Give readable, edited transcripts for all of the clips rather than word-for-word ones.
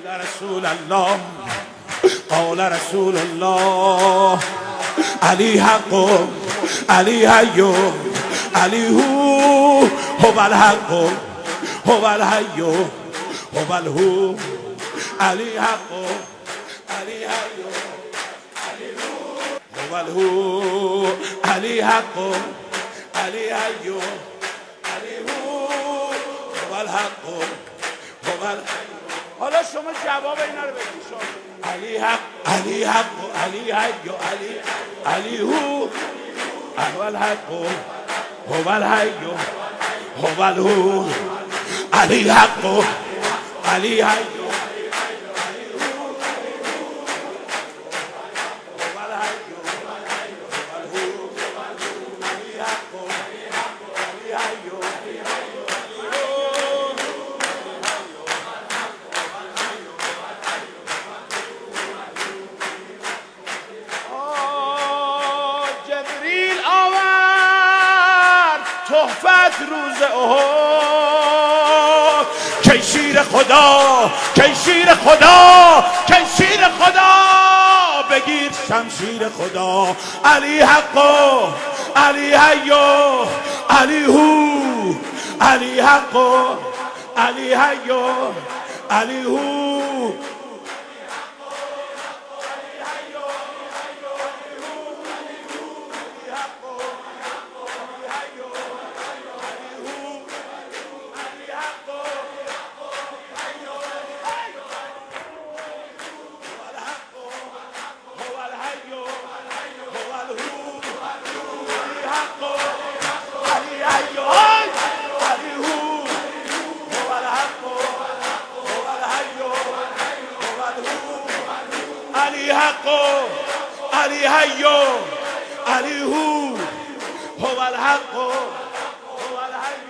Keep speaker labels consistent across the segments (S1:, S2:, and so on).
S1: رسول الله قال رسول الله علی حق علی حی علی هو الحق هو الحی هو الهو علی حق علی حی هو الهو علی حق علی حی علی هو الحق هو الحی. حالا شما جواب اینا رو بدید. شما علی حق علی حق علی حی علی علی هو الحق هو الحی هو الهو علی حق علی حی تحفت روز احد کی شیر خدا کی شیر خدا کی شیر خدا بگیر شمشیر خدا علی حق علی حی علی هو علی حق علی حی علی هو علی حق علی حی علی هو هو الحق هو الحی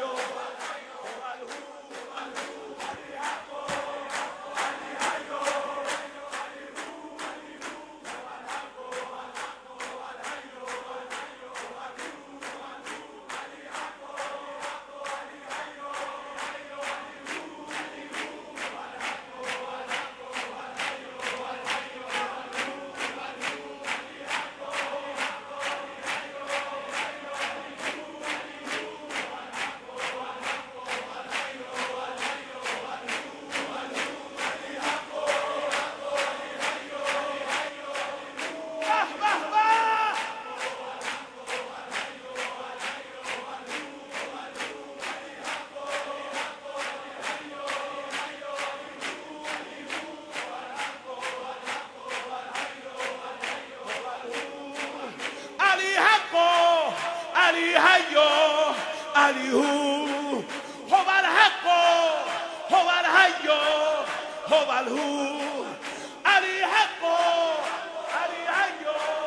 S1: علی حی علی هو هو الحق هو الحی هو الهو علی حق علی حی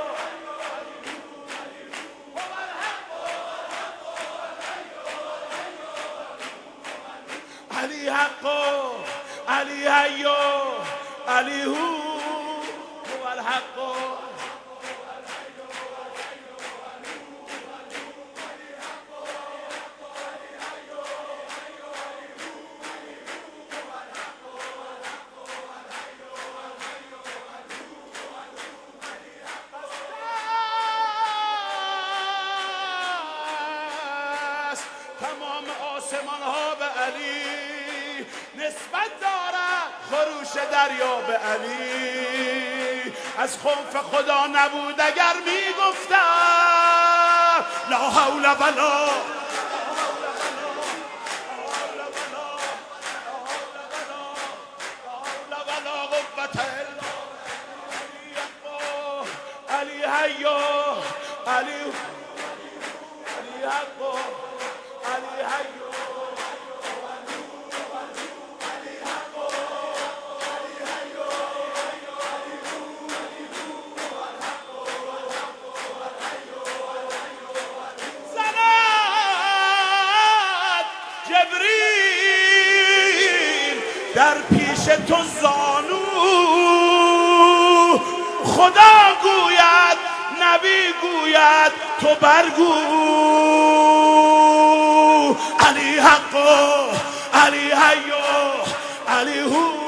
S1: هو الحق علی حق علی حی علی هو هو الحق. تمام آسمان ها به علی نسبت دارد، خروش دریا به علی از خوف خدا نبود اگر میگفتم لا حول ولا قوة الا علی حی علی حق علی حی جبریل در پیش تو زانو خدا گوید نبی گوید تو برگو علی حق علی حی علی هو